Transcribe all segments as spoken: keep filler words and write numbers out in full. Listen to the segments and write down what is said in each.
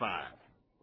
five.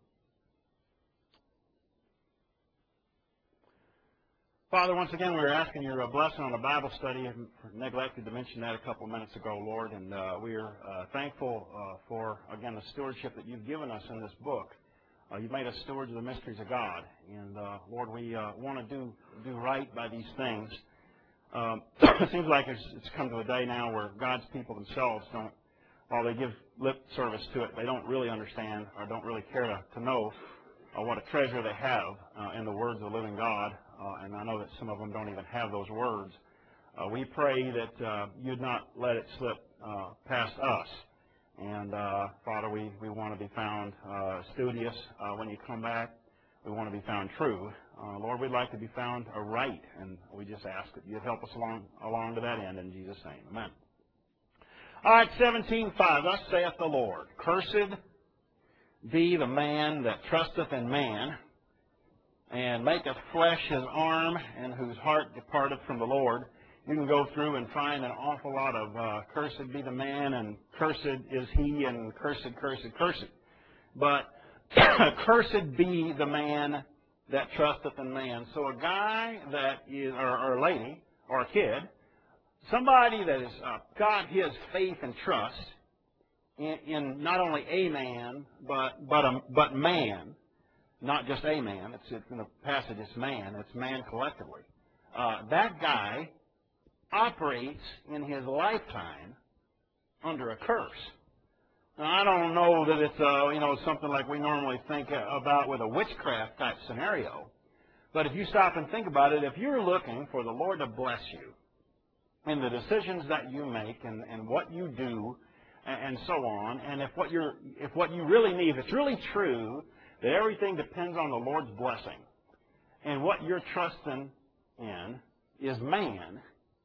Father, once again, we are asking your blessing on the Bible study. I neglected to mention that a couple of minutes ago, Lord, and uh, we are uh, thankful uh, for, again, the stewardship that you've given us in this book. Uh, you've made us stewards of the mysteries of God, and uh, Lord, we uh, want to do do right by these things. Um, it seems like it's, it's come to a day now where God's people themselves don't, while they give lip service to it, they don't really understand or don't really care to, to know uh, what a treasure they have uh, in the words of the living God. Uh, and I know that some of them don't even have those words. Uh, we pray that uh, you'd not let it slip uh, past us. And, uh, Father, we, we want to be found uh, studious uh, when you come back. We want to be found true. Uh, Lord, we'd like to be found uh, right, and we just ask that you'd help us along, along to that end in Jesus' name. Amen. All right, seventeen five. Thus saith the Lord, cursed be the man that trusteth in man, and maketh flesh his arm, and whose heart departeth from the Lord. You can go through and find an awful lot of uh, cursed be the man, and cursed is he, and cursed, cursed, cursed. But cursed be the man that trusteth in man. So a guy that is, or, or a lady, or a kid, somebody that has uh, got his faith and trust in, in not only a man, but but a, but man. Not just a man, it's, it's in the passage, it's man, it's man collectively. Uh, that guy operates in his lifetime under a curse. Now, I don't know that it's, uh, you know, something like we normally think about with a witchcraft type scenario, but if you stop and think about it, if you're looking for the Lord to bless you in the decisions that you make and, and what you do and, and so on, and if what, you're, if what you really need, if it's really true, that everything depends on the Lord's blessing, and what you're trusting in is man,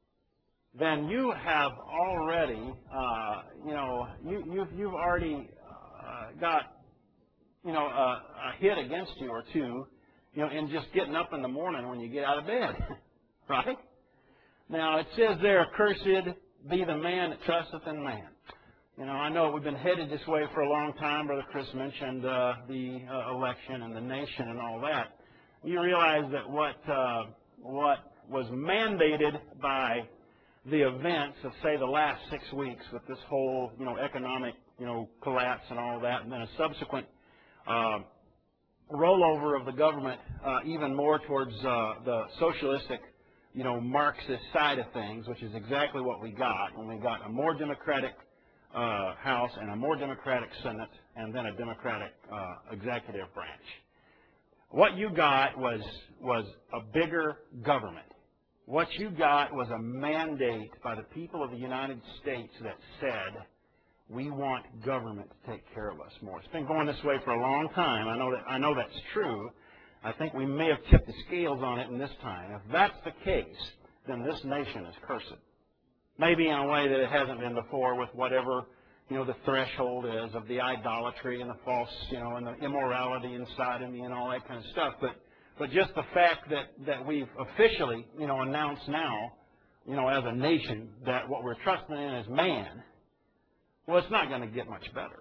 then you have already, uh, you know, you, you've, you've already uh, got, you know, a, a hit against you or two, you know, in just getting up in the morning when you get out of bed, right? Now, it says there, cursed be the man that trusteth in man. You know, I know we've been headed this way for a long time. Brother Chris mentioned uh, the uh, election and the nation and all that. You realize that what uh, what was mandated by the events of, say, the last six weeks with this whole, you know, economic, you know, collapse and all that, and then a subsequent uh, rollover of the government uh, even more towards uh, the socialistic, you know, Marxist side of things, which is exactly what we got when we got a more democratic Uh, House and a more Democratic Senate, and then a Democratic uh, executive branch. What you got was was a bigger government. What you got was a mandate by the people of the United States that said, we want government to take care of us more. It's been going this way for a long time. I know that I know that's true. I think we may have tipped the scales on it in this time. If that's the case, then this nation is cursed. Maybe in a way that it hasn't been before, with whatever, you know, the threshold is of the idolatry and the false, you know, and the immorality and sodomy and all that kind of stuff. But but just the fact that, that we've officially, you know, announced now, you know, as a nation that what we're trusting in is man, well, it's not going to get much better.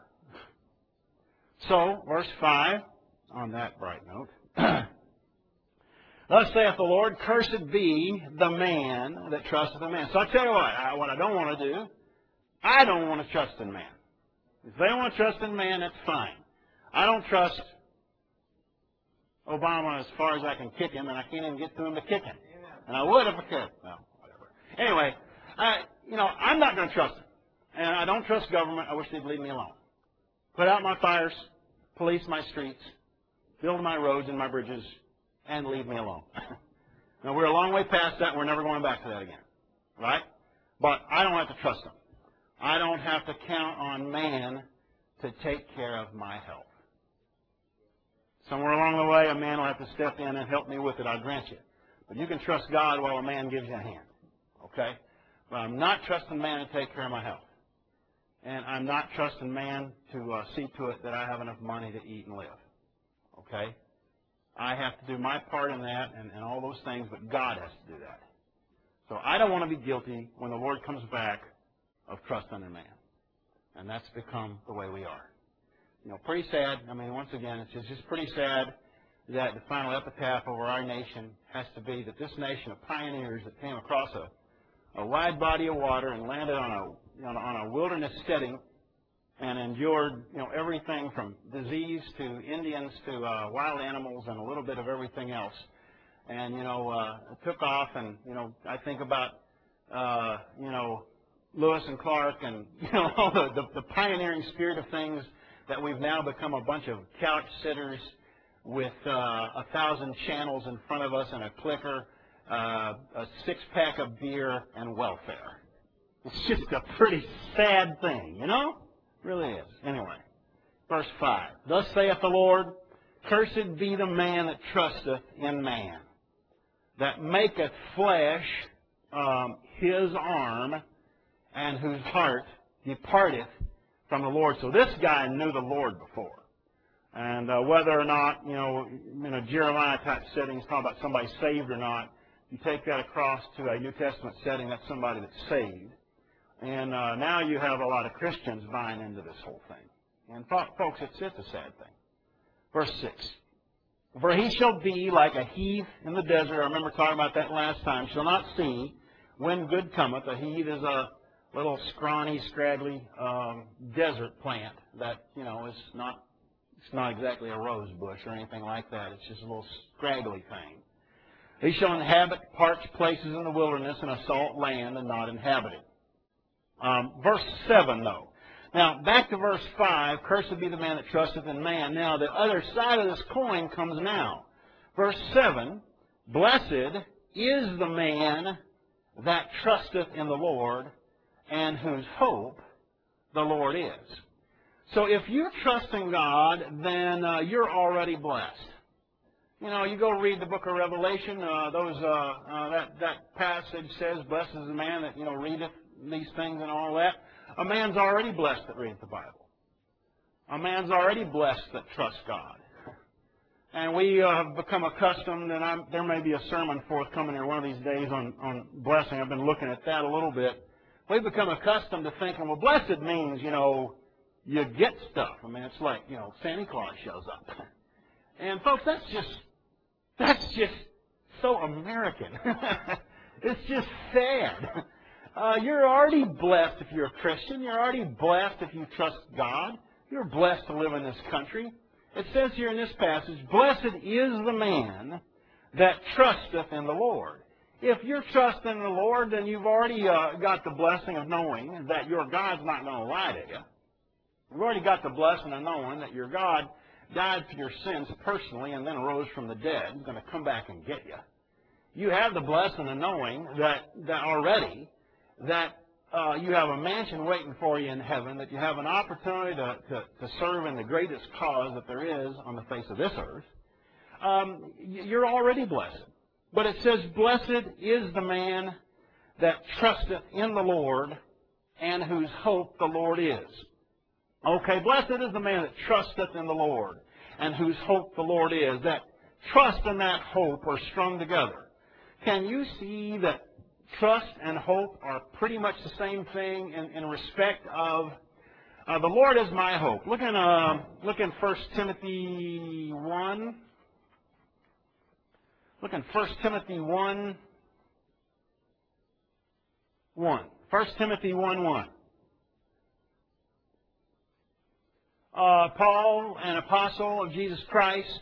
So, verse five, on that bright note, thus saith the Lord, cursed be the man that trusteth in man. So I tell you what, I, what I don't want to do, I don't want to trust in man. If they want to trust in man, that's fine. I don't trust Obama as far as I can kick him, and I can't even get to him to kick him. And I would if I could. Well, whatever. Anyway, I, you know, I'm not going to trust him. And I don't trust government. I wish they'd leave me alone. Put out my fires, police my streets, build my roads and my bridges, and leave me alone. Now, we're a long way past that. We're never going back to that again. Right? But I don't have to trust them. I don't have to count on man to take care of my health. Somewhere along the way, a man will have to step in and help me with it, I'll grant you. But you can trust God while a man gives you a hand. Okay? But I'm not trusting man to take care of my health. And I'm not trusting man to uh, see to it that I have enough money to eat and live. Okay? I have to do my part in that and, and all those things, but God has to do that. So I don't want to be guilty when the Lord comes back of trusting in man. And that's become the way we are. you know, pretty sad. I mean, once again, it's just, just pretty sad that the final epitaph over our nation has to be that this nation of pioneers that came across a, a wide body of water and landed on a, on a, on a wilderness setting and endured, you know, everything from disease to Indians to uh, wild animals and a little bit of everything else. And, you know, uh, took off and, you know, I think about, uh, you know, Lewis and Clark and, you know, all the, the, the pioneering spirit of things that we've now become a bunch of couch sitters with uh, a thousand channels in front of us and a clicker, uh, a six-pack of beer, and welfare. It's just a pretty sad thing, you know? It really is. Anyway, verse five. Thus saith the Lord, cursed be the man that trusteth in man, that maketh flesh um, his arm, and whose heart departeth from the Lord. So this guy knew the Lord before. And uh, whether or not, you know, in a Jeremiah-type setting, it's talking about somebody saved or not, you take that across to a New Testament setting, that's somebody that's saved. And uh, now you have a lot of Christians buying into this whole thing. And folks, it's, it's a sad thing. Verse six. For he shall be like a heath in the desert. I remember talking about that last time. Shall not see when good cometh. A heath is a little scrawny, scraggly um, desert plant that, you know, is not, it's not exactly a rose bush or anything like that. It's just a little scraggly thing. He shall inhabit parched places in the wilderness and a salt land and not inhabited. Um, verse seven, though. Now, back to verse five, cursed be the man that trusteth in man. Now, the other side of this coin comes now. Verse seven, blessed is the man that trusteth in the Lord, and whose hope the Lord is. So if you trust in God, then uh, you're already blessed. You know, you go read the book of Revelation, uh, those, uh, uh, that, that passage says, blessed is the man that, you know, readeth these things and all that. A man's already blessed that readeth the Bible. A man's already blessed that trusts God. And we uh, have become accustomed, and I'm, there may be a sermon forthcoming here one of these days on, on blessing. I've been looking at that a little bit. We've become accustomed to thinking, well, blessed means, you know, you get stuff. I mean, it's like, you know, Santa Claus shows up. And, folks, that's just, that's just so American. It's just sad. Uh, you're already blessed if you're a Christian. You're already blessed if you trust God. You're blessed to live in this country. It says here in this passage, blessed is the man that trusteth in the Lord. If you're trusting in the Lord, then you've already uh, got the blessing of knowing that your God's not going to lie to you. You've already got the blessing of knowing that your God died for your sins personally and then rose from the dead. He's going to come back and get you. You have the blessing of knowing that, that already that uh, you have a mansion waiting for you in heaven, that you have an opportunity to, to, to serve in the greatest cause that there is on the face of this earth. Um, you're already blessed. But it says, blessed is the man that trusteth in the Lord, and whose hope the Lord is. Okay, blessed is the man that trusteth in the Lord, and whose hope the Lord is. That trust and that hope are strung together. Can you see that trust and hope are pretty much the same thing in, in respect of uh, the Lord is my hope? Look in, uh, look in First Timothy one. Look in First Timothy one, one. First Timothy one, one. Uh, Paul, an apostle of Jesus Christ,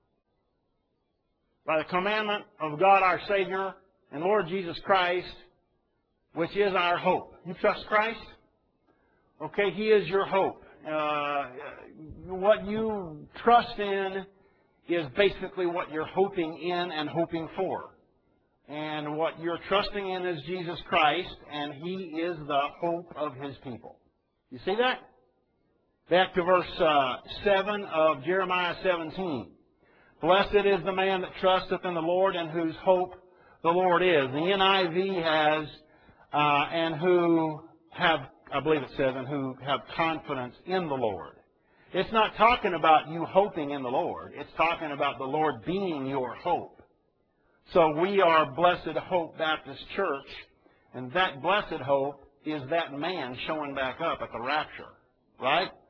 by the commandment of God our Savior and Lord Jesus Christ, which is our hope. You trust Christ? Okay, He is your hope. Uh, what you trust in is basically what you're hoping in and hoping for. And what you're trusting in is Jesus Christ, and He is the hope of His people. You see that? Back to verse uh, seven of Jeremiah seventeen. Blessed is the man that trusteth in the Lord, and whose hope the Lord is. The N I V has, uh, and who have, I believe it says, and who have confidence in the Lord. It's not talking about you hoping in the Lord. It's talking about the Lord being your hope. So we are Blessed Hope Baptist Church, and that blessed hope is that man showing back up at the rapture, right?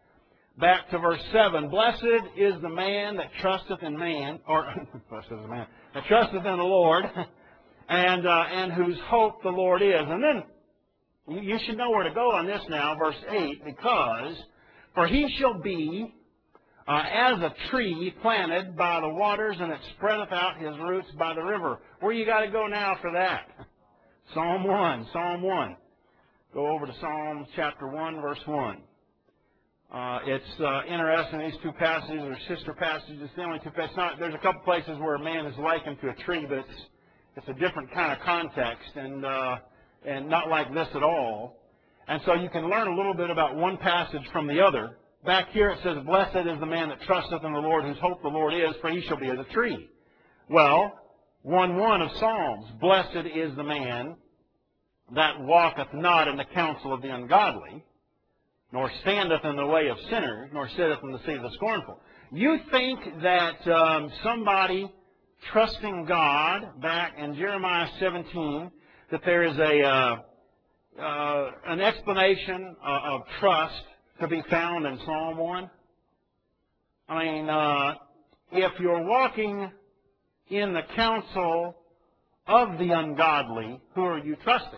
back to verse seven. Blessed is the man that trusteth in man, or blessed is the man that trusteth in the Lord, and uh, and whose hope the Lord is. And then you, you should know where to go on this now, verse eight, because for he shall be uh, as a tree planted by the waters, and it spreadeth out his roots by the river. Where you got to go now for that? Psalm one. Psalm one. Go over to Psalm chapter one, verse one. Uh, it's uh, interesting, these two passages are sister passages. It's the only two passages. Not, there's a couple places where a man is likened to a tree, but it's, it's a different kind of context and, uh, and not like this at all. And so you can learn a little bit about one passage from the other. Back here it says, blessed is the man that trusteth in the Lord, whose hope the Lord is, for he shall be as a tree. Well, one one of Psalms, blessed is the man that walketh not in the counsel of the ungodly, nor standeth in the way of sinners, nor sitteth in the seat of the scornful. You think that um, somebody trusting God, back in Jeremiah seventeen, that there is a uh, uh, an explanation uh, of trust to be found in Psalm one? I mean, uh, if you're walking in the counsel of the ungodly, who are you trusting?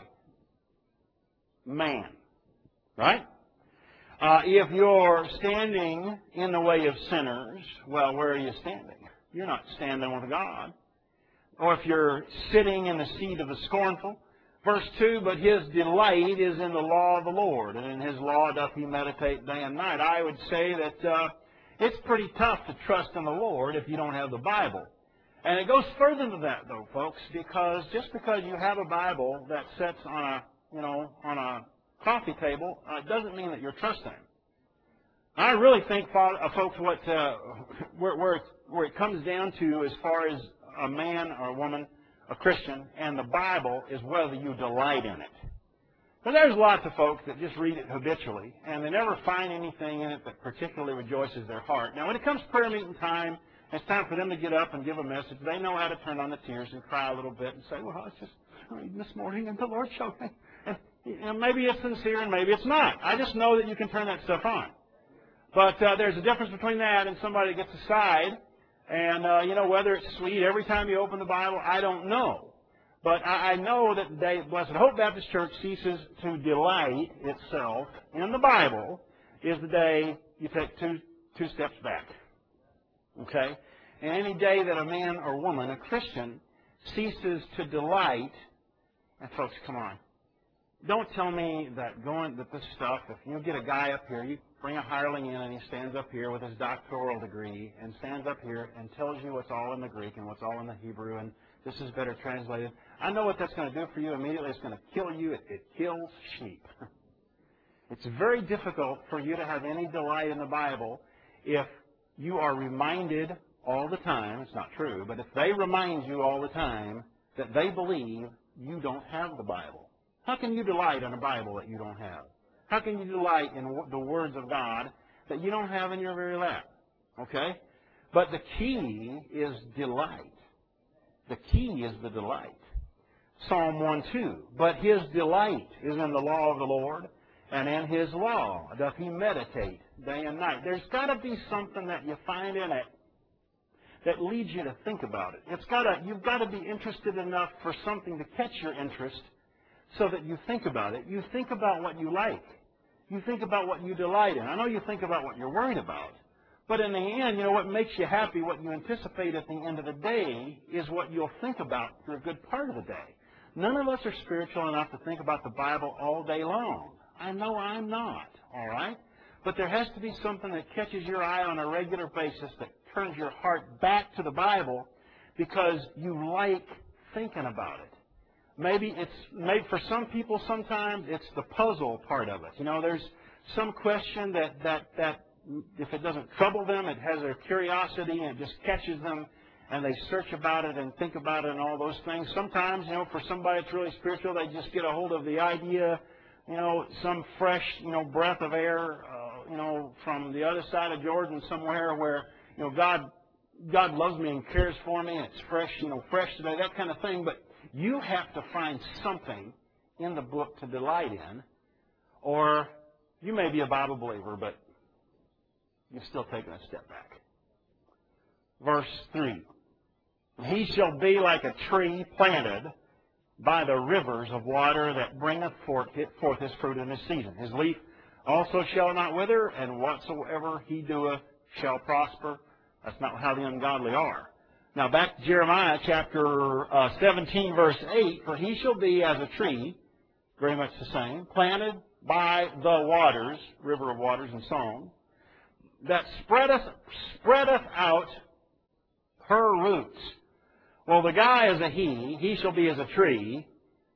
Man, right? Uh, if you're standing in the way of sinners, well, where are you standing? You're not standing with God. Or if you're sitting in the seat of the scornful. Verse two, but his delight is in the law of the Lord, and in his law doth he meditate day and night. I would say that uh, it's pretty tough to trust in the Lord if you don't have the Bible. And it goes further than that, though, folks, because just because you have a Bible that sits on a, you know, on a coffee table, uh, doesn't mean that you're trusting. I really think, uh, folks, what uh, where, where, it, where it comes down to as far as a man or a woman, a Christian, and the Bible is whether you delight in it. But there's lots of folks that just read it habitually, and they never find anything in it that particularly rejoices their heart. Now, when it comes to prayer meeting time, it's time for them to get up and give a message. They know how to turn on the tears and cry a little bit and say, well, I was just reading this morning, and the Lord showed me. And you know, maybe it's sincere and maybe it's not. I just know that you can turn that stuff on. But uh, there's a difference between that and somebody that gets aside. And, uh, you know, whether it's sweet every time you open the Bible, I don't know. But I, I know that the day Blessed Hope Baptist Church ceases to delight itself in the Bible is the day you take two, two steps back. Okay? And any day that a man or woman, a Christian, ceases to delight, and folks, come on. Don't tell me that going that this stuff, if you get a guy up here, you bring a hireling in and he stands up here with his doctoral degree and stands up here and tells you what's all in the Greek and what's all in the Hebrew and this is better translated. I know what that's going to do for you immediately. It's going to kill you. It, it kills sheep. It's very difficult for you to have any delight in the Bible if you are reminded all the time, it's not true, but if they remind you all the time that they believe you don't have the Bible. How can you delight in a Bible that you don't have? How can you delight in the words of God that you don't have in your very lap? Okay? But the key is delight. The key is the delight. Psalm one two, but his delight is in the law of the Lord, and in his law doth he meditate day and night. There's got to be something that you find in it that leads you to think about it. It's got to, you've got to be interested enough for something to catch your interest so that you think about it. You think about what you like. You think about what you delight in. I know you think about what you're worried about. But in the end, you know, what makes you happy, what you anticipate at the end of the day, is what you'll think about for a good part of the day. None of us are spiritual enough to think about the Bible all day long. I know I'm not, all right? But there has to be something that catches your eye on a regular basis that turns your heart back to the Bible because you like thinking about it. Maybe it's, maybe for some people sometimes it's the puzzle part of it. You know, there's some question that, that, that if it doesn't trouble them, it has their curiosity and it just catches them and they search about it and think about it and all those things. Sometimes, you know, for somebody that's really spiritual, they just get a hold of the idea, you know, some fresh, you know, breath of air, uh, you know, from the other side of Jordan somewhere where, you know, God, God loves me and cares for me and it's fresh, you know, fresh today, that kind of thing. But you have to find something in the book to delight in, or you may be a Bible believer, but you've still taken a step back. Verse three. He shall be like a tree planted by the rivers of water that bringeth forth his fruit in his season. His leaf also shall not wither, and whatsoever he doeth shall prosper. That's not how the ungodly are. Now back to Jeremiah chapter uh, seventeen, verse eight. For he shall be as a tree, very much the same, planted by the waters, river of waters and Psalm, that spreadeth, spreadeth out her roots. Well, the guy is a he, he shall be as a tree,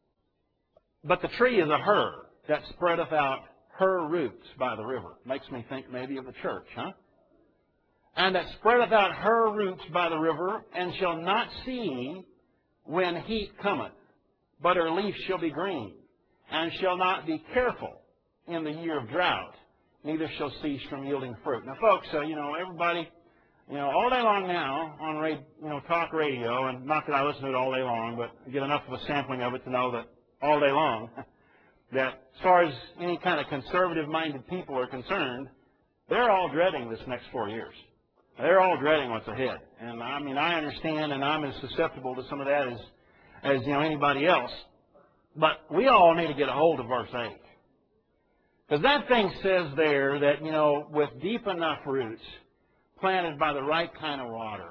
but the tree is a her that spreadeth out her roots by the river. Makes me think maybe of the church, huh? And that spreadeth out her roots by the river, and shall not see when heat cometh, but her leaf shall be green, and shall not be careful in the year of drought, neither shall cease from yielding fruit. Now, folks, uh, you know, everybody, you know, all day long now on radio, you know, talk radio, and not that I listen to it all day long, but I get enough of a sampling of it to know that all day long, that as far as any kind of conservative-minded people are concerned, they're all dreading this next four years. They're all dreading what's ahead. And I mean, I understand, and I'm as susceptible to some of that as, as you know, anybody else. But we all need to get a hold of verse eight. Because that thing says there that, you know, with deep enough roots, planted by the right kind of water.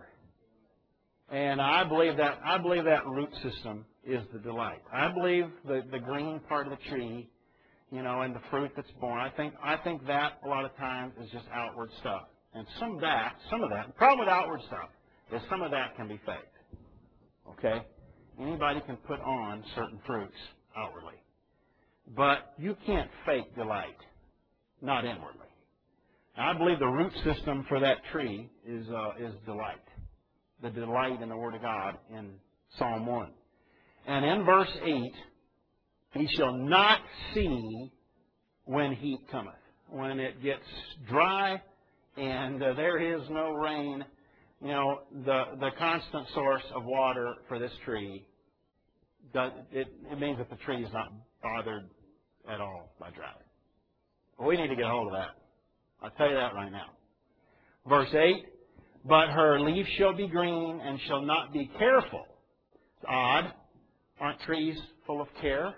And I believe that I believe that root system is the delight. I believe the, the green part of the tree, you know, and the fruit that's born. I think I think that a lot of times is just outward stuff. And some of that, some of that, the problem with outward stuff is some of that can be faked. Okay? Anybody can put on certain fruits outwardly. But you can't fake delight, not inwardly. Now, I believe the root system for that tree is, uh, is delight. The delight in the Word of God in Psalm one. And in verse eight, he shall not see when heat cometh. When it gets dry and uh, there is no rain, you know, the, the constant source of water for this tree, does, it, it means that the tree is not bothered at all by drought. Well, we need to get a hold of that. I'll tell you that right now. Verse eight, but her leaf shall be green and shall not be careful. It's odd. Aren't trees full of care?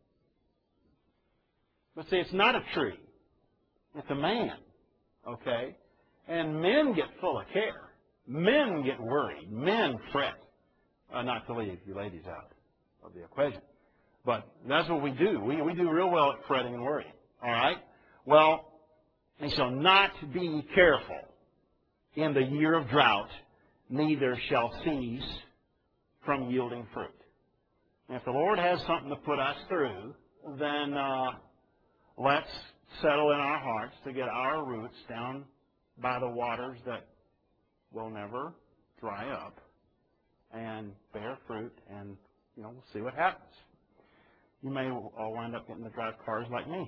But see, it's not a tree. It's a man. Okay? And men get full of care. Men get worried. Men fret. Uh, not to leave you ladies out of the equation. But that's what we do. We, we do real well at fretting and worrying. All right? Well, they shall not be careful in the year of drought, neither shall cease from yielding fruit. And if the Lord has something to put us through, then uh, let's settle in our hearts to get our roots down by the waters that will never dry up and bear fruit, and, you know, we'll see what happens. You may all wind up getting to drive cars like me.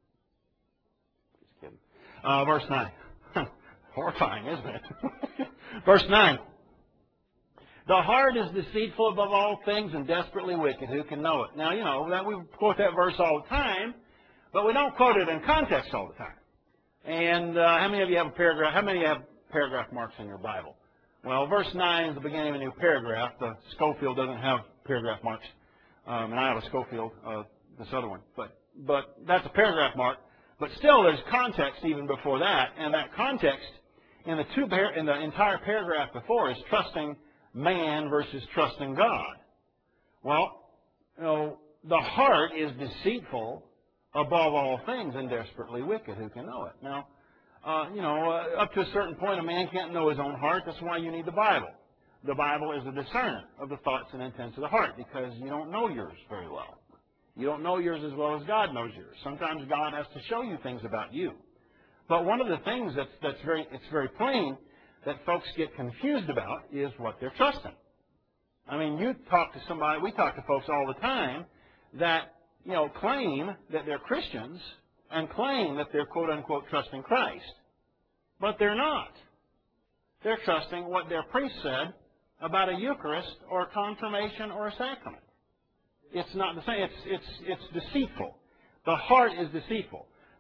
Just kidding. Uh, verse nine. Horrifying, isn't it? Verse nine. The heart is deceitful above all things and desperately wicked. Who can know it? Now, you know, that we quote that verse all the time, but we don't quote it in context all the time. And uh, how many of you have a paragraph? How many of you have paragraph marks in your Bible? Well, verse nine is the beginning of a new paragraph. The Schofield doesn't have paragraph marks. Um, and I have a Schofield, uh, this other one. But, but that's a paragraph mark. But still, there's context even before that. And that context in the, two par in the entire paragraph before is trusting man versus trusting God. Well, you know, the heart is deceitful above all things and desperately wicked. Who can know it? Now, uh, you know, uh, up to a certain point, a man can't know his own heart. That's why you need the Bible. The Bible is a discerner of the thoughts and intents of the heart, because you don't know yours very well. You don't know yours as well as God knows yours. Sometimes God has to show you things about you. But one of the things that's, that's very, it's very plain that folks get confused about is what they're trusting. I mean, you talk to somebody, we talk to folks all the time that, you know, claim that they're Christians and claim that they're quote-unquote trusting Christ. But they're not. They're trusting what their priest said about a Eucharist or a confirmation or a sacrament. It's not the same. It's, it's, it's deceitful. The heart is deceitful.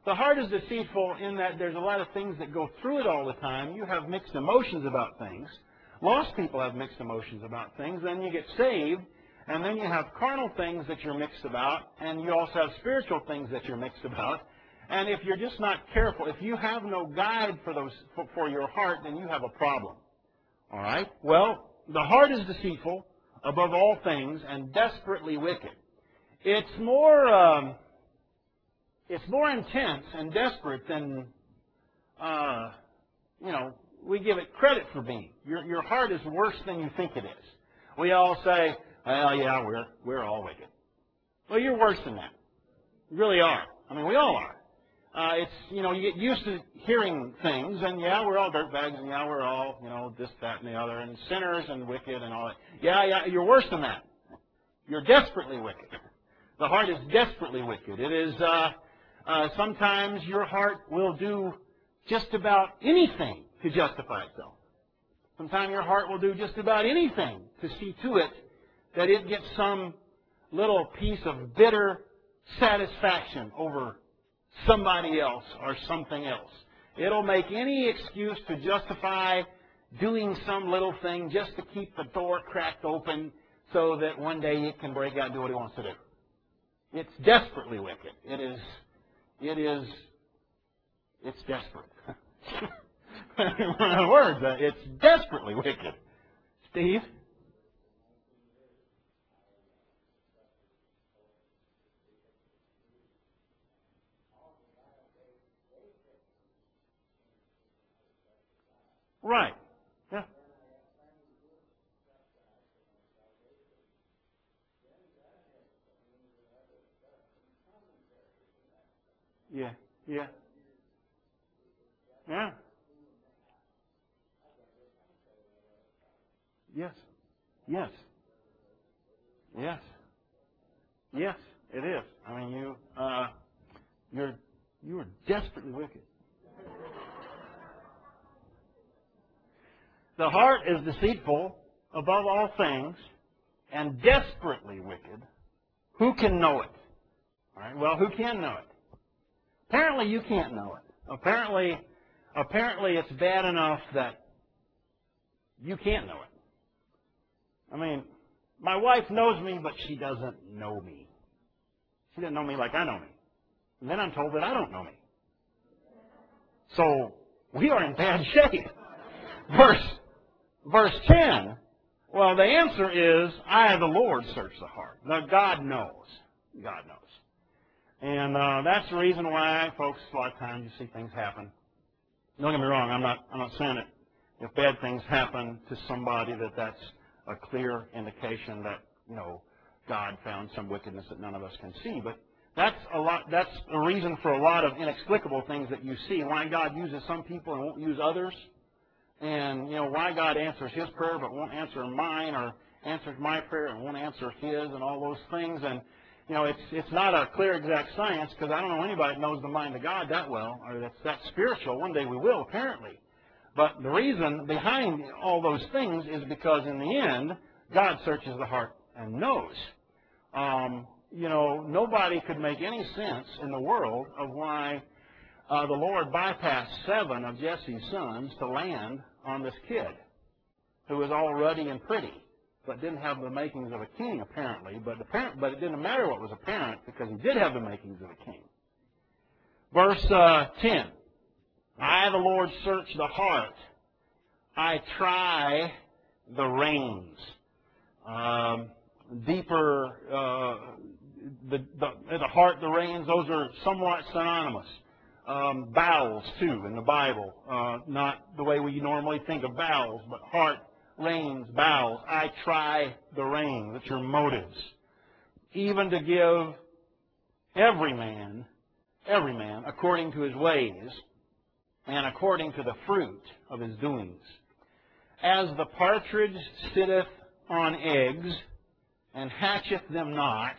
The heart is deceitful in that there's a lot of things that go through it all the time. You have mixed emotions about things. Lost people have mixed emotions about things. Then you get saved, and then you have carnal things that you're mixed about, and you also have spiritual things that you're mixed about. And if you're just not careful, if you have no guide for those for, for your heart, then you have a problem. All right? Well, the heart is deceitful above all things and desperately wicked. It's more, um, it's more intense and desperate than, uh, you know, we give it credit for being. Your your heart is worse than you think it is. We all say, well, yeah, we're we're all wicked. Well, you're worse than that. You really are. I mean, we all are. Uh, it's, you know, you get used to hearing things, and yeah, we're all dirtbags, and yeah, we're all, you know, this, that, and the other, and sinners and wicked and all that. Yeah, yeah, you're worse than that. You're desperately wicked. The heart is desperately wicked. It is, uh, uh, sometimes your heart will do just about anything to justify itself. Sometimes your heart will do just about anything to see to it that it gets some little piece of bitter satisfaction over somebody else or something else. It'll make any excuse to justify doing some little thing just to keep the door cracked open so that one day it can break out and do what it wants to do. It's desperately wicked. It is, it is, it's desperate. In other words, it's desperately wicked. Steve? Right. Yeah. Yeah. Yeah. Yeah. Yes. Yes. Yes. Yes, it is. I mean, you, uh, you're, you are desperately wicked. The heart is deceitful above all things and desperately wicked. Who can know it? All right. Well, who can know it? Apparently, you can't know it. Apparently, apparently, it's bad enough that you can't know it. I mean, my wife knows me, but she doesn't know me. She doesn't know me like I know me. And then I'm told that I don't know me. So we are in bad shape. Verse Verse ten, well, the answer is, I, the Lord, search the heart. Now, God knows. God knows. And uh, that's the reason why, folks, a lot of times you see things happen. Don't get me wrong, I'm not, I'm not saying it. If bad things happen to somebody, that that's a clear indication that, you know, God found some wickedness that none of us can see. But that's a lot, that's a reason for a lot of inexplicable things that you see. Why God uses some people and won't use others. And, you know, why God answers His prayer but won't answer mine, or answers my prayer and won't answer His, and all those things. And, you know, it's it's not a clear exact science, because I don't know anybody that knows the mind of God that well, or that's that spiritual. One day we will, apparently. But the reason behind all those things is because in the end, God searches the heart and knows. Um, you know, nobody could make any sense in the world of why Uh, the Lord bypassed seven of Jesse's sons to land on this kid who was all ruddy and pretty, but didn't have the makings of a king, apparently. But, apparent, but it didn't matter what was apparent, because he did have the makings of a king. Verse uh, ten, I, the Lord, search the heart. I try the reins. Um, deeper, uh, the, the, the heart, the reins, those are somewhat synonymous. Um, bowels, too, in the Bible. Uh, not the way we normally think of bowels, but heart, reins, bowels. I try the reins. That's your motives. Even to give every man, every man, according to his ways, and according to the fruit of his doings. As the partridge sitteth on eggs, and hatcheth them not,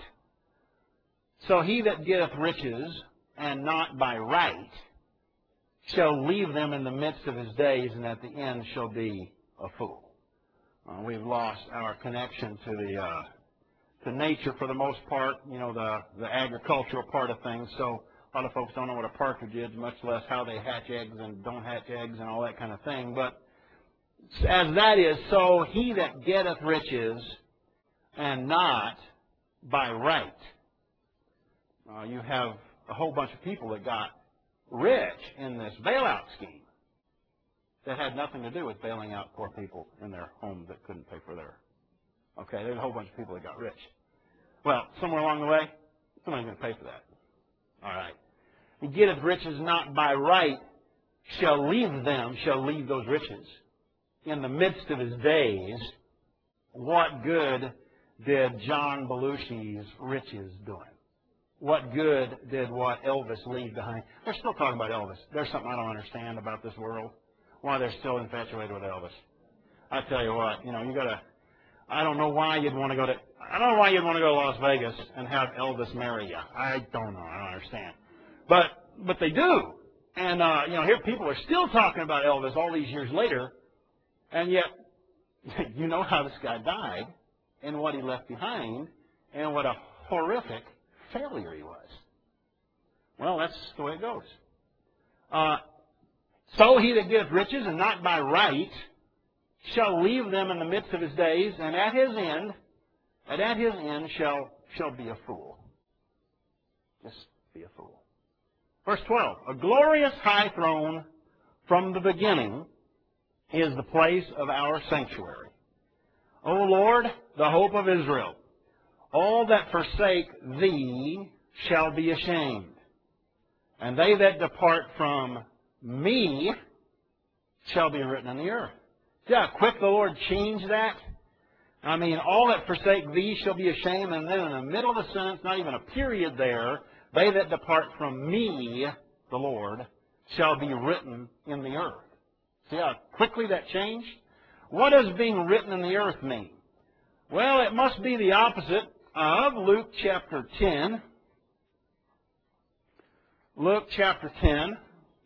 so he that getteth riches, and not by right, shall leave them in the midst of his days, and at the end shall be a fool. Uh, we've lost our connection to the uh, to nature for the most part, you know, the, the agricultural part of things. So A lot of folks don't know what a partridge is, much less how they hatch eggs and don't hatch eggs and all that kind of thing. But as that is, so he that getteth riches, and not by right. Uh, you have a whole bunch of people that got rich in this bailout scheme that had nothing to do with bailing out poor people in their homes that couldn't pay for their... Okay, there's a whole bunch of people that got rich. Well, somewhere along the way, somebody's going to pay for that. All right. He getteth riches not by right, shall leave them, shall leave those riches. In the midst of his days, what good did John Belushi's riches do him? What good did what Elvis leave behind? They're still talking about Elvis. There's something I don't understand about this world. Why they're still infatuated with Elvis. I tell you what, you know, you gotta, I don't know why you'd want to go to, I don't know why you'd want to go to Las Vegas and have Elvis marry you. I don't know. I don't understand. But, but they do. And, uh, you know, here people are still talking about Elvis all these years later. And yet, you know how this guy died and what he left behind and what a horrific failure he was. Well, that's the way it goes. Uh, so he that getteth riches, and not by right, shall leave them in the midst of his days, and at his end, and at his end shall, shall be a fool. Just be a fool. Verse twelve, a glorious high throne from the beginning is the place of our sanctuary. O Lord, the hope of Israel, all that forsake thee shall be ashamed, and they that depart from me shall be written in the earth. See how quick the Lord changed that? I mean, all that forsake thee shall be ashamed, and then in the middle of the sentence, not even a period there, they that depart from me, the Lord, shall be written in the earth. See how quickly that changed? What does being written in the earth mean? Well, it must be the opposite of Luke chapter ten. Luke chapter ten.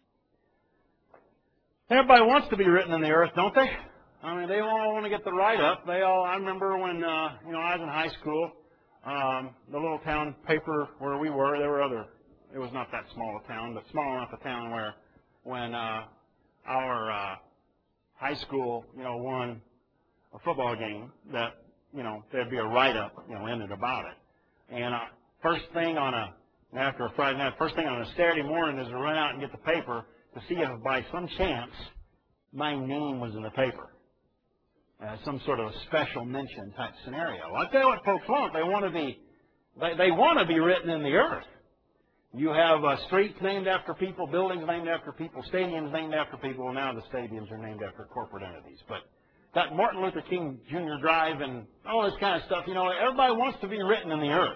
Everybody wants to be written in the earth, don't they? I mean, they all want to get the write-up. They all. I remember when uh, you know I was in high school, um, the little town paper where we were. There were other. It was not that small a town, but small enough a town where when uh, our uh, high school, you know, won a football game, that you know there'd be a write-up, you know, in it about it. And uh, first thing on a after a Friday night, first thing on a Saturday morning is to run out and get the paper to see if by some chance my name was in the paper. Uh, some sort of a special mention type scenario. Well, I tell you what folks want. They want to be, they, they want to be written in the earth. You have uh, streets named after people, buildings named after people, stadiums named after people. Well, now the stadiums are named after corporate entities. But that Martin Luther King Junior Drive and all this kind of stuff, you know, everybody wants to be written in the earth.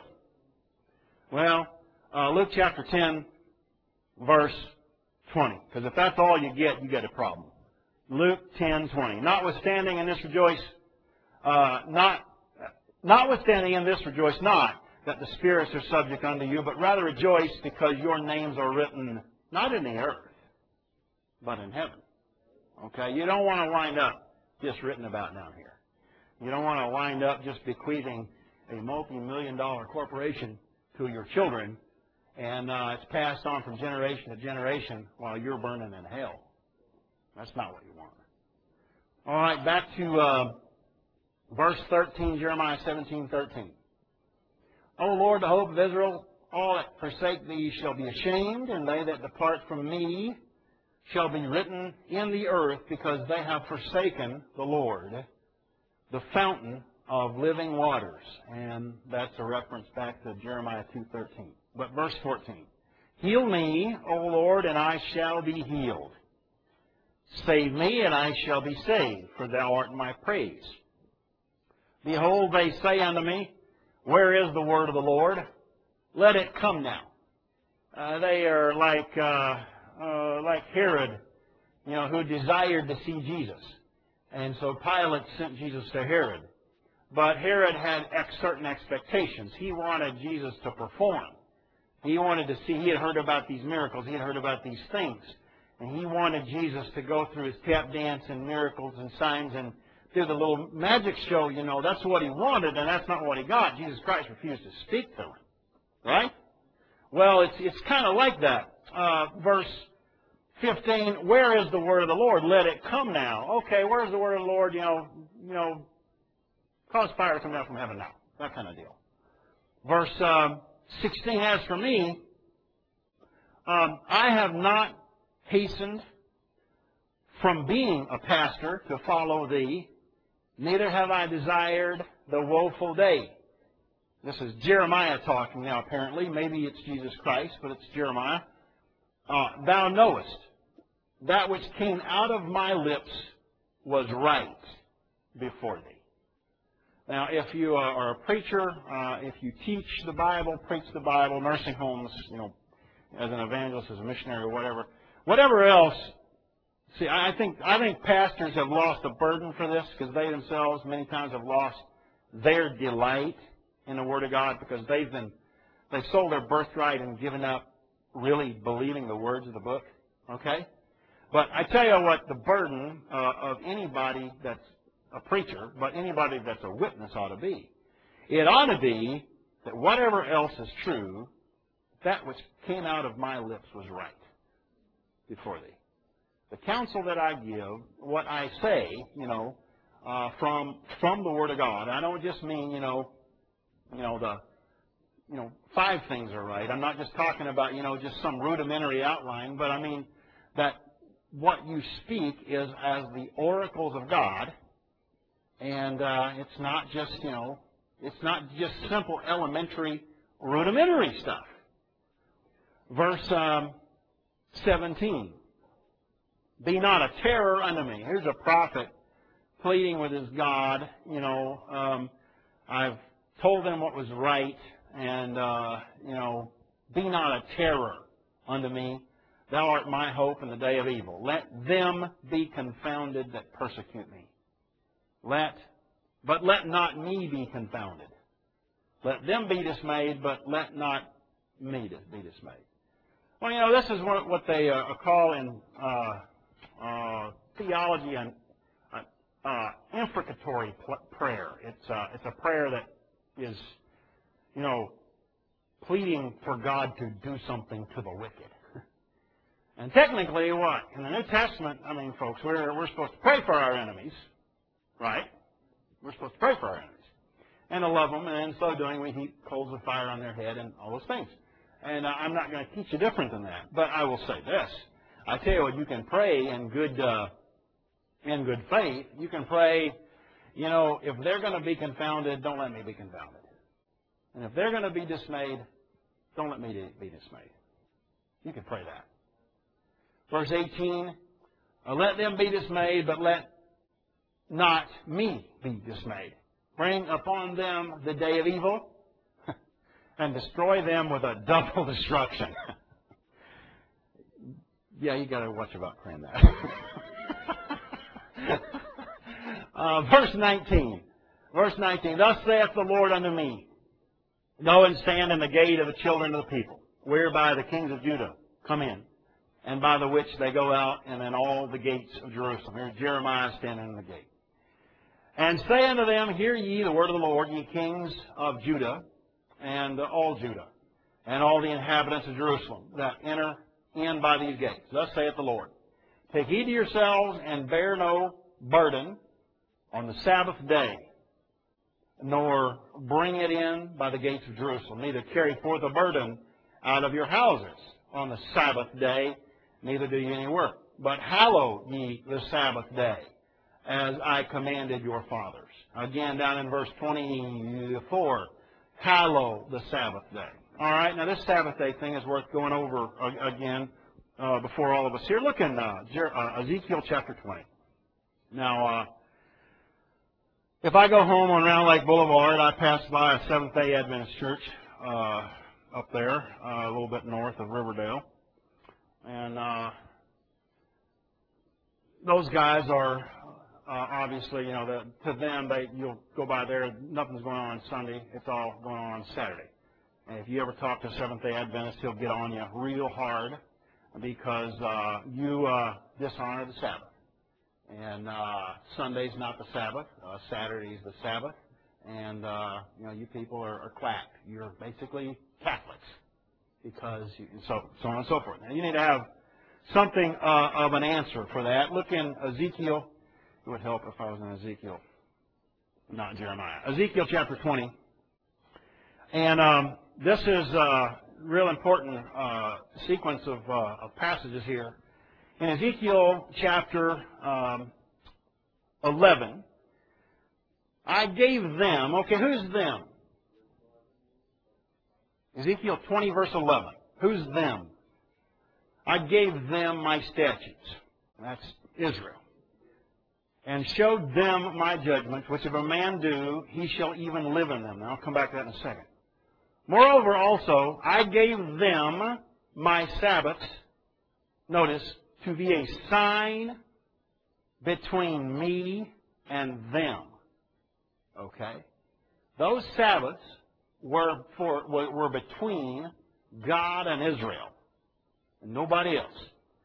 Well, uh, Luke chapter ten, verse twenty. Because if that's all you get, you get a problem. Luke ten twenty. Notwithstanding in this rejoice, uh, not, notwithstanding in this rejoice not that the spirits are subject unto you, but rather rejoice because your names are written not in the earth, but in heaven. Okay? You don't want to wind up just written about down here. You don't want to wind up just bequeathing a multi-million dollar corporation to your children, and uh, it's passed on from generation to generation while you're burning in hell. That's not what you want. All right, back to uh, verse thirteen, Jeremiah seventeen thirteen. O Lord, the hope of Israel, all that forsake thee shall be ashamed, and they that depart from me shall be written in the earth, because they have forsaken the Lord, the fountain of living waters. And that's a reference back to Jeremiah two thirteen. But verse fourteen. Heal me, O Lord, and I shall be healed. Save me, and I shall be saved, for thou art my praise. Behold, they say unto me, where is the word of the Lord? Let it come now. Uh, they are like uh, uh, like Herod, you know, who desired to see Jesus. And so Pilate sent Jesus to Herod. But Herod had ex certain expectations. He wanted Jesus to perform. He wanted to see, he had heard about these miracles. He had heard about these things. And he wanted Jesus to go through his tap dance and miracles and signs and do the little magic show, you know. That's what he wanted, and that's not what he got. Jesus Christ refused to speak to him. Right? Well, it's, it's kind of like that. Uh, verse fifteen, where is the word of the Lord? Let it come now. Okay, where's the word of the Lord? You know, you know, cause fire to come down from heaven now. That kind of deal. Verse um, sixteen, as for me, um, I have not hastened from being a pastor to follow thee, neither have I desired the woeful day. This is Jeremiah talking now, apparently. Maybe it's Jesus Christ, but it's Jeremiah. Uh, Thou knowest, that which came out of my lips was right before thee. Now, if you are a preacher, uh, if you teach the Bible, preach the Bible, nursing homes, you know, as an evangelist, as a missionary, or whatever, whatever else, see, I think I think pastors have lost a burden for this because they themselves many times have lost their delight in the Word of God because they've been they've sold their birthright and given up really believing the words of the book. Okay, but I tell you what, the burden uh, of anybody that's a preacher, but anybody that's a witness ought to be. It ought to be that whatever else is true, that which came out of my lips was right before thee. The counsel that I give, what I say, you know, uh, from from the Word of God. I don't just mean, you know, you know the, you know, five things are right. I'm not just talking about, you know, just some rudimentary outline, but I mean that what you speak is as the oracles of God. And uh, it's not just, you know, it's not just simple elementary rudimentary stuff. Verse um, seventeen. Be not a terror unto me. Here's a prophet pleading with his God. You know, um, I've told them what was right. And, uh, you know, be not a terror unto me. Thou art my hope in the day of evil. Let them be confounded that persecute me. Let, but let not me be confounded. Let them be dismayed, but let not me be dismayed. Well, you know, this is what, what they uh, call in uh, uh, theology an uh, uh, imprecatory prayer. It's uh, it's a prayer that is, you know, pleading for God to do something to the wicked. And technically, what in the New Testament? I mean, folks, we're we're supposed to pray for our enemies. Right? We're supposed to pray for our enemies and to love them, and in so doing, we heap coals of fire on their head and all those things. And uh, I'm not going to teach you different than that, but I will say this: I tell you what, you can pray in good uh, in good faith. You can pray, you know, if they're going to be confounded, don't let me be confounded, and if they're going to be dismayed, don't let me be dismayed. You can pray that. Verse eighteen: uh, let them be dismayed, but let not me be dismayed. Bring upon them the day of evil and destroy them with a double destruction. Yeah, you got to watch about praying that. uh, verse nineteen. Verse nineteen. Thus saith the Lord unto me, go and stand in the gate of the children of the people, whereby the kings of Judah come in, and by the which they go out, and in all the gates of Jerusalem. Here's Jeremiah standing in the gate. And say unto them, hear ye the word of the Lord, ye kings of Judah, and all Judah, and all the inhabitants of Jerusalem, that enter in by these gates. Thus saith the Lord, take heed to yourselves, and bear no burden on the Sabbath day, nor bring it in by the gates of Jerusalem, neither carry forth a burden out of your houses on the Sabbath day, neither do ye any work. But hallow ye the Sabbath day, as I commanded your fathers. Again, down in verse twenty-four, hallow the Sabbath day. All right, now this Sabbath day thing is worth going over again uh, before all of us here. Look in uh, uh, Ezekiel chapter twenty. Now, uh, if I go home on Round Lake Boulevard, I pass by a Seventh-day Adventist church uh, up there, uh, a little bit north of Riverdale. And uh, those guys are uh, obviously, you know, the, to them, they you'll go by there, nothing's going on on Sunday, it's all going on on Saturday. And if you ever talk to a Seventh-day Adventist, he'll get on you real hard because uh, you uh, dishonor the Sabbath. And uh, Sunday's not the Sabbath, uh, Saturday's the Sabbath, and uh, you know, you people are, are quacked. You're basically Catholics. because you, so, so on and so forth. Now, you need to have something uh, of an answer for that. Look in Ezekiel. It would help if I was in Ezekiel, not Jeremiah. Ezekiel chapter twenty. And um, this is a real important uh, sequence of, uh, of passages here. In Ezekiel chapter um, eleven, I gave them, okay, who's them? Ezekiel twenty, verse eleven. Who's them? I gave them my statutes. That's Israel. And showed them my judgments, which if a man do, he shall even live in them. Now, I'll come back to that in a second. Moreover, also, I gave them my Sabbaths, notice, to be a sign between me and them. Okay? Those Sabbaths were for were between God and Israel, and nobody else.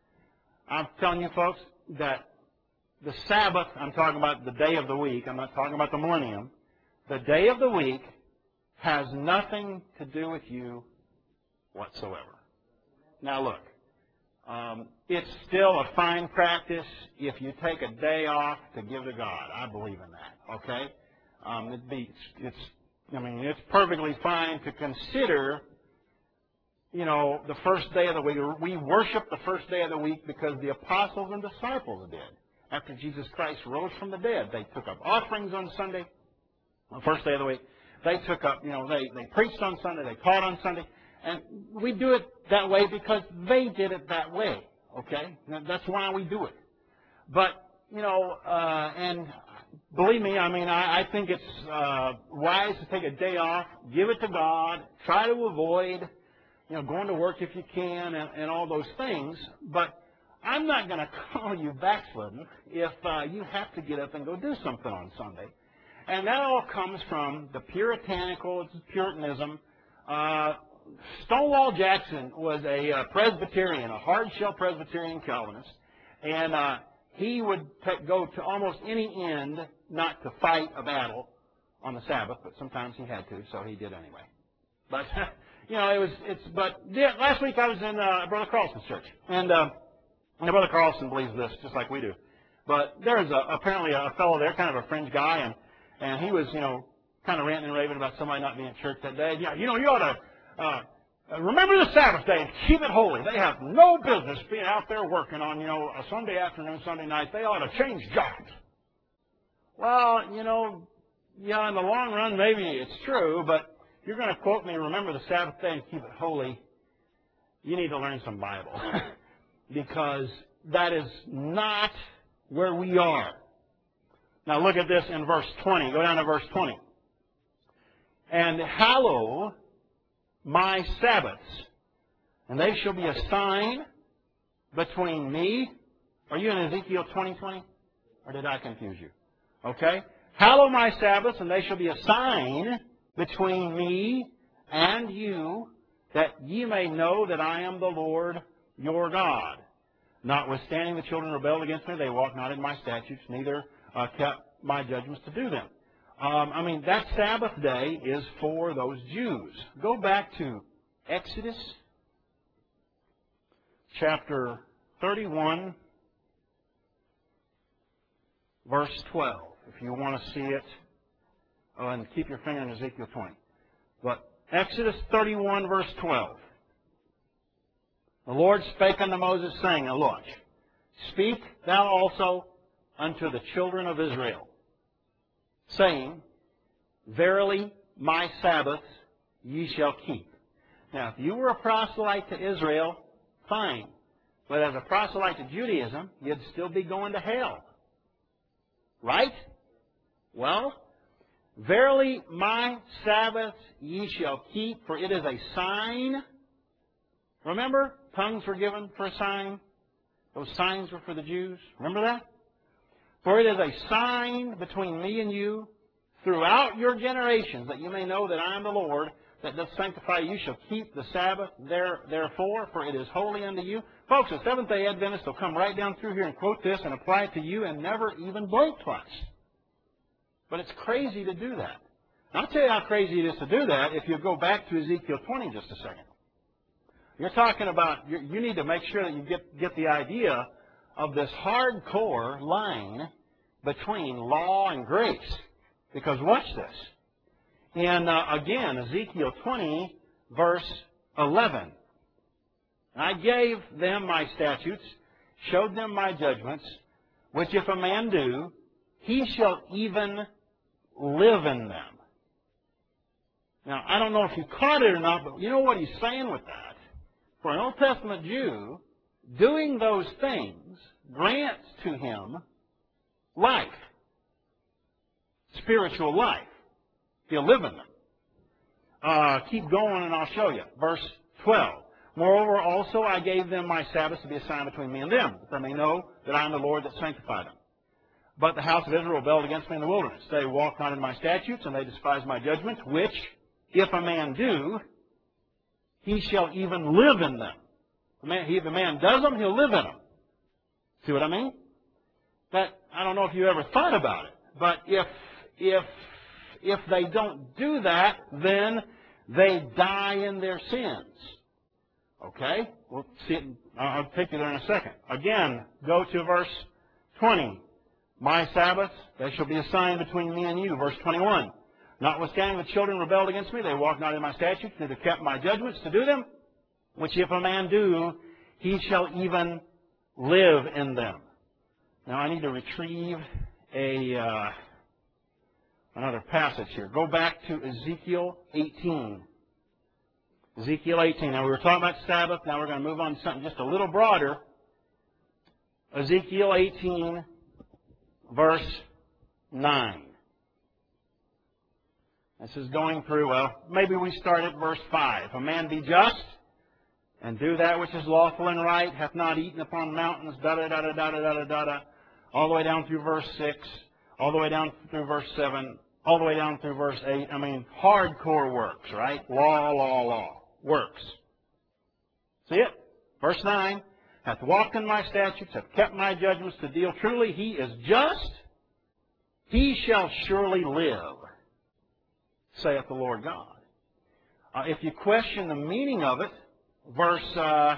I'm telling you, folks, that the Sabbath, I'm talking about the day of the week, I'm not talking about the millennium, the day of the week has nothing to do with you whatsoever. Now look, um, it's still a fine practice if you take a day off to give to God. I believe in that, okay? Um, it'd be, it's, I mean, it's perfectly fine to consider, you know, the first day of the week. We worship the first day of the week because the apostles and disciples did. After Jesus Christ rose from the dead, they took up offerings on Sunday, the first day of the week. They took up, you know, they, they preached on Sunday, they taught on Sunday. And we do it that way because they did it that way, okay? That's why we do it. But, you know, uh, and believe me, I mean, I, I think it's uh, wise to take a day off, give it to God, try to avoid, you know, going to work if you can and, and all those things. But I'm not going to call you backslidden if uh, you have to get up and go do something on Sunday. And that all comes from the puritanical, it's Puritanism. Uh, Stonewall Jackson was a uh, Presbyterian, a hard-shell Presbyterian Calvinist. And uh, he would take, go to almost any end not to fight a battle on the Sabbath, but sometimes he had to, so he did anyway. But, you know, it was, it's, but yeah, last week I was in uh, Brother Carlson's church. And, uh, and Brother Carlson believes this, just like we do. But there's a, apparently a fellow there, kind of a fringe guy, and And he was, you know, kind of ranting and raving about somebody not being at church that day. Yeah, you know, you ought to uh, remember the Sabbath day and keep it holy. They have no business being out there working on, you know, a Sunday afternoon, Sunday night. They ought to change jobs. Well, you know, yeah, in the long run, maybe it's true, but if you're going to quote me, remember the Sabbath day and keep it holy, you need to learn some Bible. Because that is not where we are. Now look at this in verse twenty. Go down to verse twenty. And hallow my Sabbaths, and they shall be a sign between me. Are you in Ezekiel twenty twenty? Or did I confuse you? Okay. Hallow my Sabbaths, and they shall be a sign between me and you, that ye may know that I am the Lord your God. Notwithstanding the children rebelled against me, they walked not in my statutes, neither Uh, kept my judgments to do them. Um, I mean, that Sabbath day is for those Jews. Go back to Exodus chapter thirty-one, verse twelve, if you want to see it. Oh, and keep your finger in Ezekiel twenty. But Exodus thirty-one, verse twelve. The Lord spake unto Moses, saying, now look, speak thou also unto the children of Israel, saying, verily my Sabbaths ye shall keep. Now, if you were a proselyte to Israel, fine. But as a proselyte to Judaism, you'd still be going to hell. Right? Well, verily my Sabbaths ye shall keep, for it is a sign. Remember, tongues were given for a sign. Those signs were for the Jews. Remember that? For it is a sign between me and you throughout your generations, that you may know that I am the Lord, that doth sanctify you. You shall keep the Sabbath there, therefore, for it is holy unto you. Folks, the Seventh-day Adventists will come right down through here and quote this and apply it to you and never even blink twice. But it's crazy to do that. I'll tell you how crazy it is to do that if you go back to Ezekiel twenty just a second. You're talking about, you, you need to make sure that you get, get the idea of this hardcore line between law and grace. Because watch this. In, uh, again, Ezekiel twenty, verse eleven. I gave them my statutes, showed them my judgments, which if a man do, he shall even live in them. Now, I don't know if you caught it or not, but you know what he's saying with that? For an Old Testament Jew, doing those things grants to him life, spiritual life. He'll live in them. Uh, keep going and I'll show you. Verse twelve. Moreover, also I gave them my Sabbaths to be a sign between me and them, that they may know that I am the Lord that sanctified them. But the house of Israel rebelled against me in the wilderness. They walked not in my statutes, and they despised my judgments, which, if a man do, he shall even live in them. If a man does them, he'll live in them. See what I mean? That, I don't know if you ever thought about it, but if, if, if they don't do that, then they die in their sins. Okay? We'll see it. I'll take you there in a second. Again, go to verse twenty. My Sabbaths, they shall be a sign between me and you. Verse twenty-one. Notwithstanding the children rebelled against me, they walked not in my statutes, neither kept my judgments to do them, which if a man do, he shall even live in them. Now I need to retrieve a uh, another passage here. Go back to Ezekiel eighteen. Ezekiel eighteen. Now we were talking about Sabbath. Now we're going to move on to something just a little broader. Ezekiel eighteen, verse nine. This is going through, well, maybe we start at verse five. If a man be just and do that which is lawful and right, hath not eaten upon mountains, da-da-da-da-da-da-da-da-da, all the way down through verse six, all the way down through verse seven, all the way down through verse eight. I mean, hardcore works, right? Law, law, law. Works. See it? Verse nine. Hath walked in my statutes, hath kept my judgments to deal truly. He is just. He shall surely live, saith the Lord God. Uh, if you question the meaning of it, verse uh,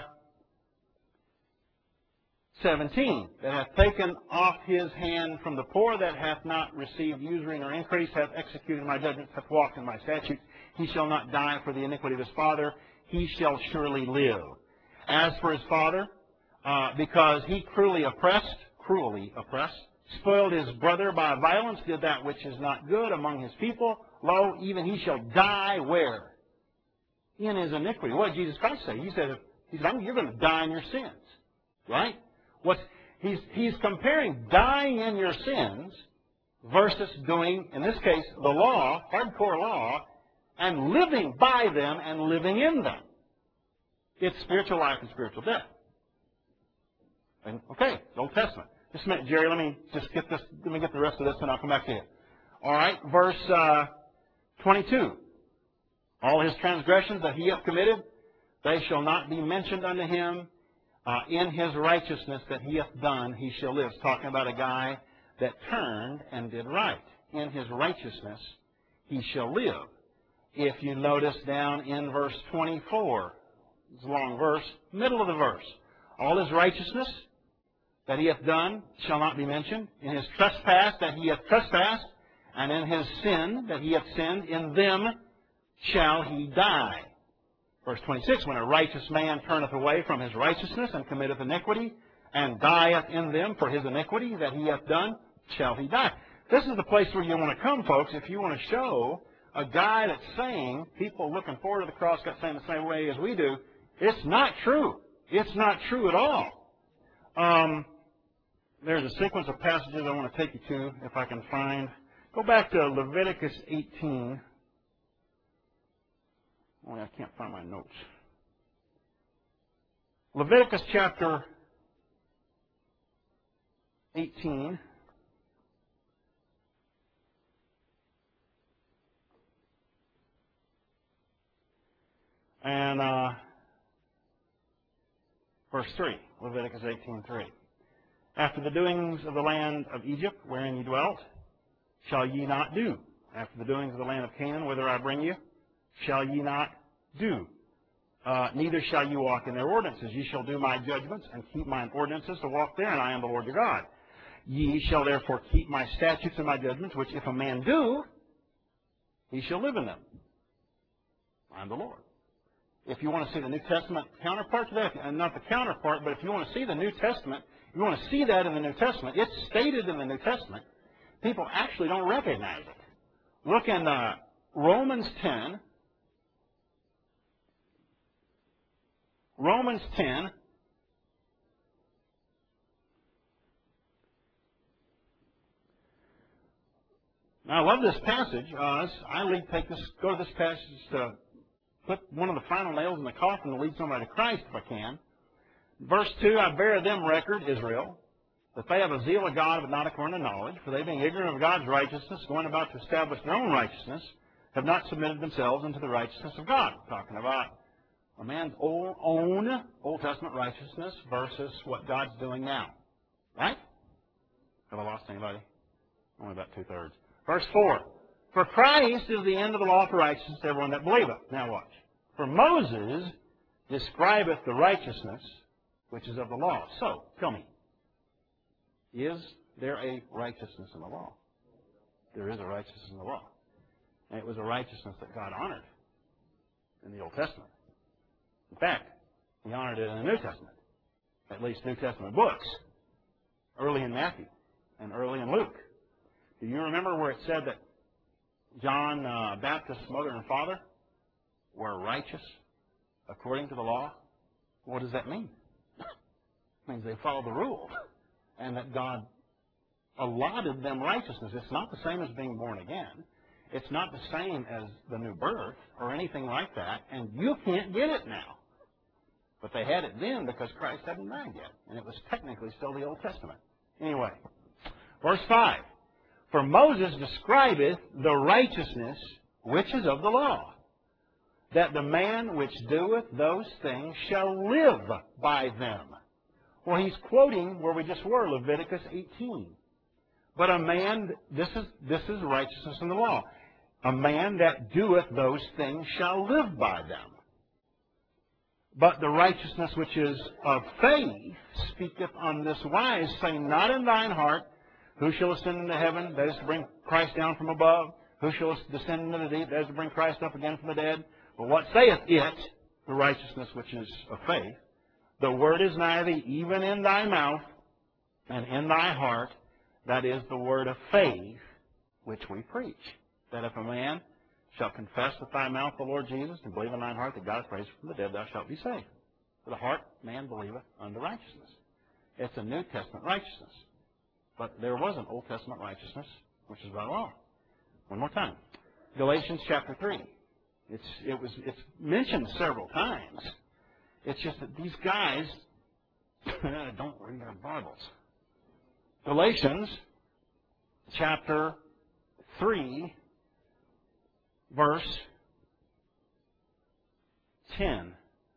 seventeen, that hath taken off his hand from the poor, that hath not received usury nor increase, hath executed my judgments, hath walked in my statutes. He shall not die for the iniquity of his father. He shall surely live. As for his father, uh, because he cruelly oppressed, cruelly oppressed, spoiled his brother by violence, did that which is not good among his people, lo, even he shall die where? In his iniquity. What did Jesus Christ say? He said, he said you're going to die in your sins. Right? What's, he's, he's comparing dying in your sins versus doing, in this case, the law, hardcore law, and living by them and living in them. It's spiritual life and spiritual death. And, okay, Old Testament. Just a minute, Jerry, let me just get this, let me get the rest of this and I'll come back to you. All right, verse uh, twenty-two. All his transgressions that he hath committed, they shall not be mentioned unto him. Uh, in his righteousness that he hath done, he shall live. It's talking about a guy that turned and did right. In his righteousness, he shall live. If you notice down in verse twenty-four, it's a long verse, middle of the verse. All his righteousness that he hath done shall not be mentioned. In his trespass that he hath trespassed, and in his sin that he hath sinned, in them shall he die. Verse twenty-six, when a righteous man turneth away from his righteousness and committeth iniquity, and dieth in them for his iniquity that he hath done, shall he die. This is the place where you want to come, folks, if you want to show a guy that's saying, people looking forward to the cross got saying the same way as we do, it's not true. It's not true at all. Um, there's a sequence of passages I want to take you to, if I can find. Go back to Leviticus eighteen. Oh, I can't find my notes. Leviticus chapter eighteen. And uh, verse three, Leviticus eighteen three. After the doings of the land of Egypt, wherein ye dwelt, shall ye not do. After the doings of the land of Canaan, whither I bring you, shall ye not do. Uh, neither shall you walk in their ordinances. Ye shall do my judgments and keep mine ordinances to walk therein. I am the Lord your God. Ye shall therefore keep my statutes and my judgments, which if a man do, he shall live in them. I am the Lord. If you want to see the New Testament counterpart to that, and not the counterpart, but if you want to see the New Testament, you want to see that in the New Testament, it's stated in the New Testament. People actually don't recognize it. Look in uh, Romans ten. Romans ten. Now, I love this passage. Uh, I lead, take this, go to this passage to put one of the final nails in the coffin to lead somebody to Christ if I can. Verse two, I bear them record, Israel, that they have a zeal of God, but not according to knowledge. For they, being ignorant of God's righteousness, going about to establish their own righteousness, have not submitted themselves unto the righteousness of God. Talking about a man's own, own Old Testament righteousness versus what God's doing now. Right? Have I lost anybody? Only about two-thirds. Verse four, for Christ is the end of the law for righteousness to everyone that believeth. Now watch. For Moses describeth the righteousness which is of the law. So, tell me, is there a righteousness in the law? There is a righteousness in the law. And it was a righteousness that God honored in the Old Testament. In fact, He honored it in the New Testament, at least New Testament books, early in Matthew and early in Luke. Do you remember where it said that John uh, Baptist's mother and father were righteous according to the law? What does that mean? It means they followed the rule, and that God allotted them righteousness. It's not the same as being born again. It's not the same as the new birth or anything like that, and you can't get it now. But they had it then because Christ hadn't died yet, and it was technically still the Old Testament. Anyway, verse five. For Moses describeth the righteousness which is of the law, that the man which doeth those things shall live by them. Well, he's quoting where we just were, Leviticus eighteen. But a man, this is, this is righteousness in the law. A man that doeth those things shall live by them. But the righteousness which is of faith speaketh on this wise, saying, not in thine heart, who shall ascend into heaven? That is to bring Christ down from above. Who shall descend into the deep? That is to bring Christ up again from the dead. But what saith it? The righteousness which is of faith. The word is nigh thee, even in thy mouth and in thy heart. That is the word of faith which we preach. That if a man shall confess with thy mouth the Lord Jesus, and believe in thine heart that God is raised from the dead, thou shalt be saved. For the heart man believeth unto righteousness. It's a New Testament righteousness. But there was an Old Testament righteousness, which is by law. One more time. Galatians chapter three. It's, it was, it's mentioned several times. It's just that these guys don't read their Bibles. Galatians chapter three, verse ten.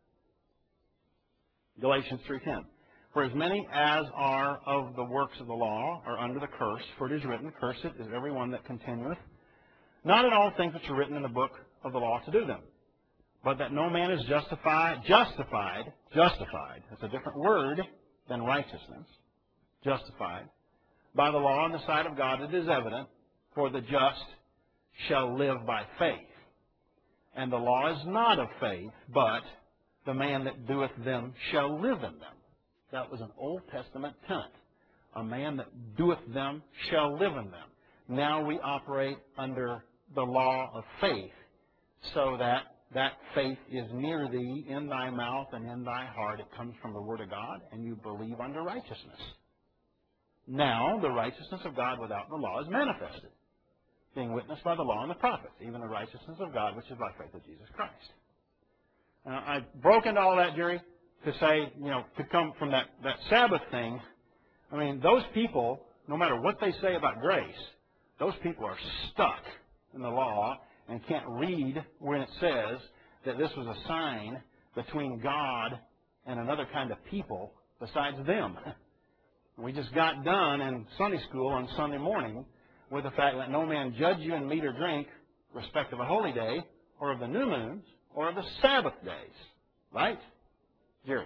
Galatians three ten. For as many as are of the works of the law are under the curse, for it is written, cursed is every one that continueth, not in all things which are written in the book of the law to do them. But that no man is justified, justified, justified, that's a different word than righteousness, justified, by the law in the sight of God. It is evident, for the just shall live by faith. And the law is not of faith, but the man that doeth them shall live in them. That was an Old Testament tenet. A man that doeth them shall live in them. Now we operate under the law of faith, so that that faith is near thee, in thy mouth and in thy heart. It comes from the Word of God, and you believe unto righteousness. Now the righteousness of God without the law is manifested, being witnessed by the law and the prophets, even the righteousness of God which is by faith of Jesus Christ. Now, I broke into all that, Jerry, to say, you know, to come from that, that Sabbath thing. I mean, those people, no matter what they say about grace, those people are stuck in the law and can't read when it says that this was a sign between God and another kind of people besides them. We just got done in Sunday school on Sunday morning with the fact that no man judge you in meat or drink, respect of a holy day, or of the new moons, or of the Sabbath days. Right? Jerry.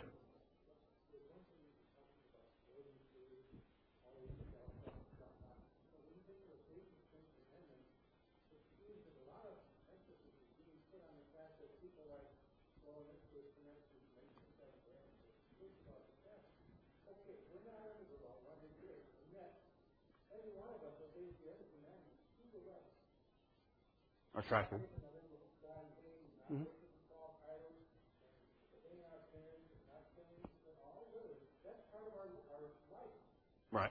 That's right. Mm-hmm. Right.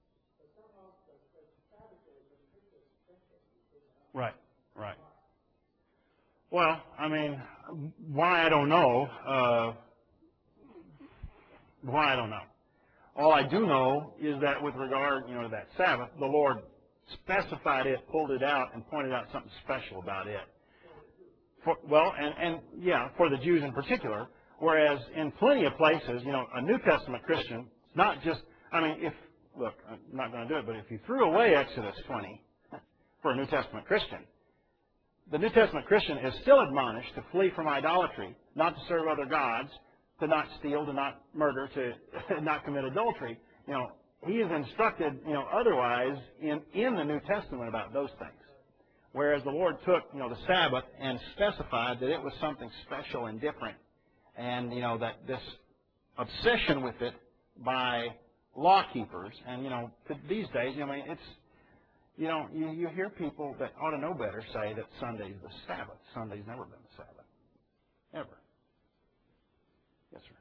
Right. Right. Well, I mean, why I don't know. Uh, why I don't know. All I do know is that with regard, you know, to that Sabbath, the Lord specified it, pulled it out, and pointed out something special about it. For, well, and, and yeah, for the Jews in particular. Whereas in plenty of places, you know, a New Testament Christian, it's not just, I mean, if, look, I'm not going to do it, but if you threw away Exodus twenty for a New Testament Christian, the New Testament Christian is still admonished to flee from idolatry, not to serve other gods, to not steal, to not murder, to not commit adultery. You know, he is instructed, you know, otherwise in, in the New Testament about those things. Whereas the Lord took, you know, the Sabbath and specified that it was something special and different. And, you know, that this obsession with it by law keepers, and, you know, these days, you know, I mean, it's, you know, you, you hear people that ought to know better say that Sunday's the Sabbath. Sunday's never been the Sabbath. Ever. Yes, sir.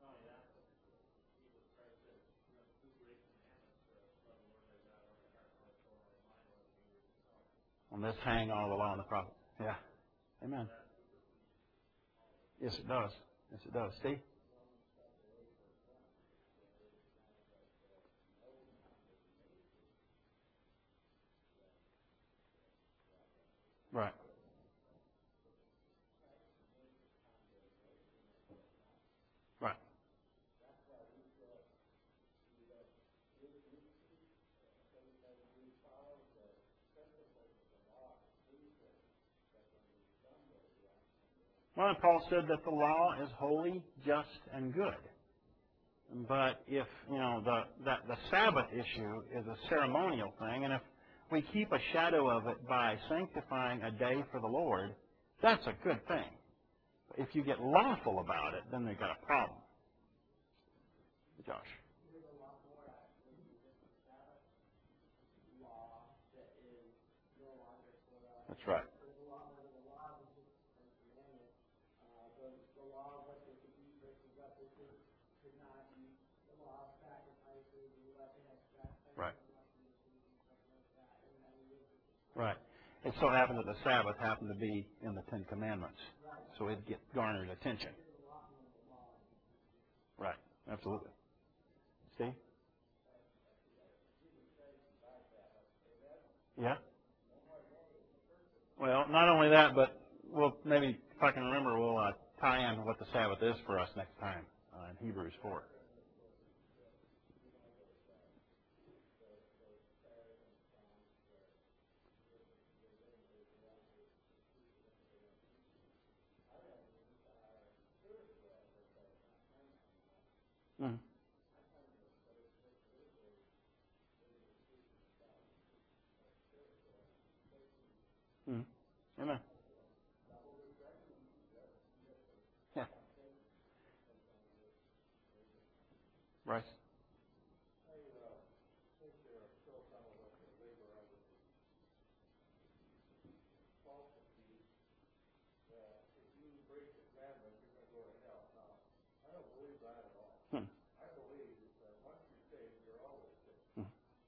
On this hang all the law and the prophets. Yeah. Amen. Yes, it does. Yes, it does. Steve? Right. Right. Well, and Paul said that the law is holy, just, and good. But if, you know, the, that the Sabbath issue is a ceremonial thing, and if we keep a shadow of it by sanctifying a day for the Lord, that's a good thing. If you get lawful about it, then they've got a problem. Josh. That's right. Right. Right. It so happened that the Sabbath happened to be in the Ten Commandments, so it get garnered attention. Right. Absolutely. See? Yeah. Well, not only that, but we'll maybe, if I can remember, we'll uh, tie in what the Sabbath is for us next time uh, in Hebrews four. Mm-hmm. Mm-hmm. Amen. Yeah. Right. Hmm. Hmm.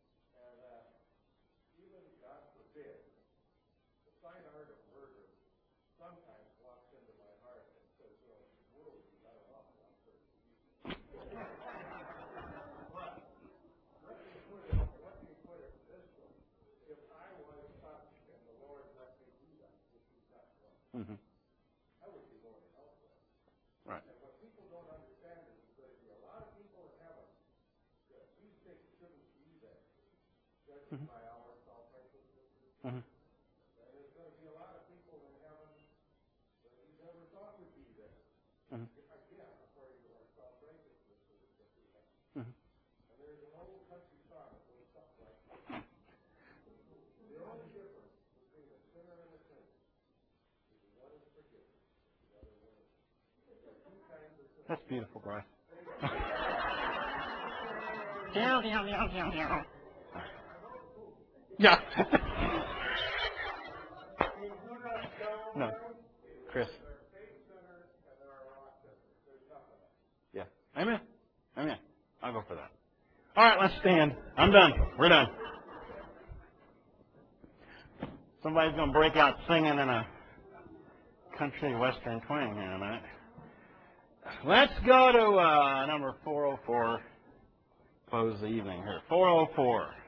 Mm-hmm. Right. Mm-hmm. Mm-hmm. Mm-hmm. That's beautiful, Bryce. Yeah. No. Chris. Yeah. Amen. Amen. I'll go for that. All right, let's stand. I'm done. We're done. Somebody's going to break out singing in a country western twang here in a minute. Let's go to uh, number four oh four. Close the evening here. four oh four.